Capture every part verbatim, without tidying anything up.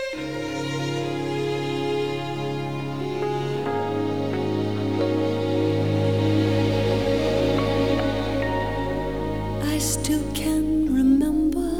I still can remember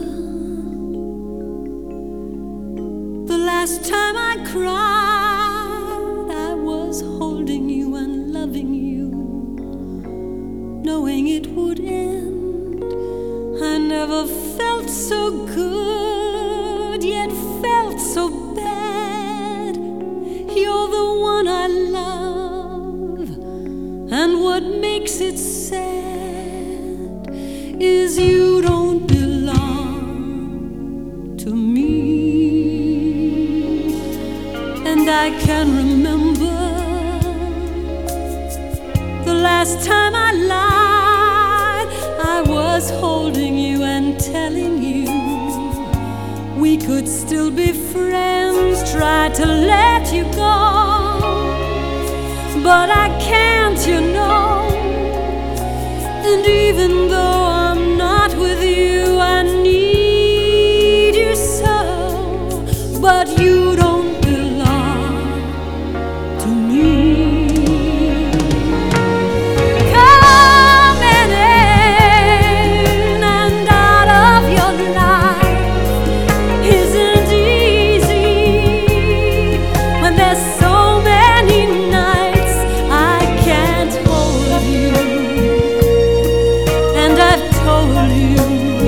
the last time I cried. I was holding you and loving you, knowing it would end. I never felt so good, yet felt so bad. You're the one I love, and what makes it sad is you don't belong to me. And I can remember the last time I lied. I was holding you and telling you we could still be friends. Tried to let you go, but I can't, you know. And even though I'm not with you, I need you so. But you don't belong to me. Coming in and out of your life isn't easy when there's so many nights I can't hold you. And I've told you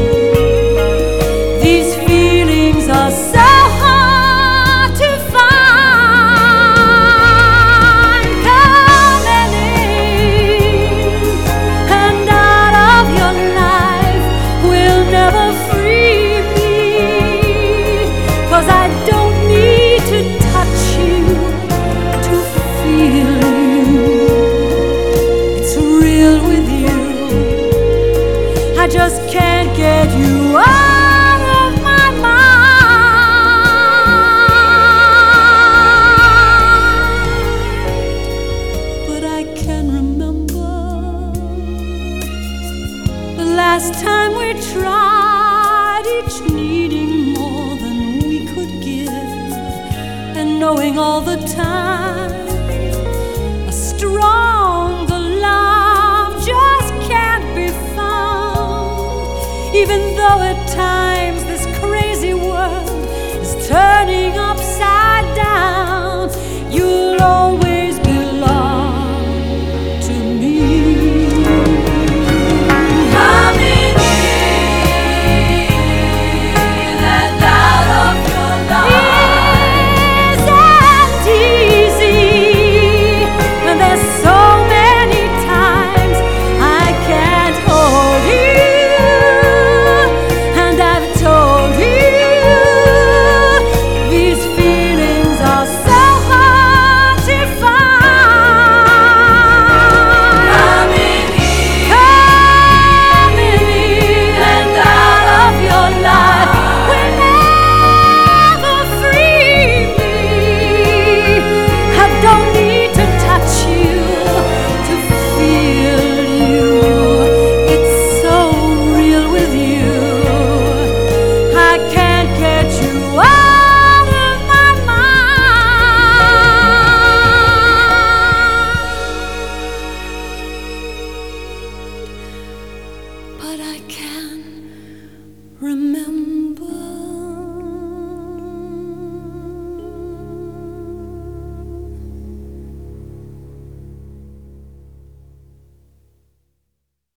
these feelings are so hard to find. Coming in and out of your life will never free me, 'cause I don't need to touch you to feel you. It's real with you. I just can't get you out of my mind. But I can remember the last time we tried, each needing more than we could give, and knowing all the time a stronger love just can't be found. Even though at times this crazy world is turning on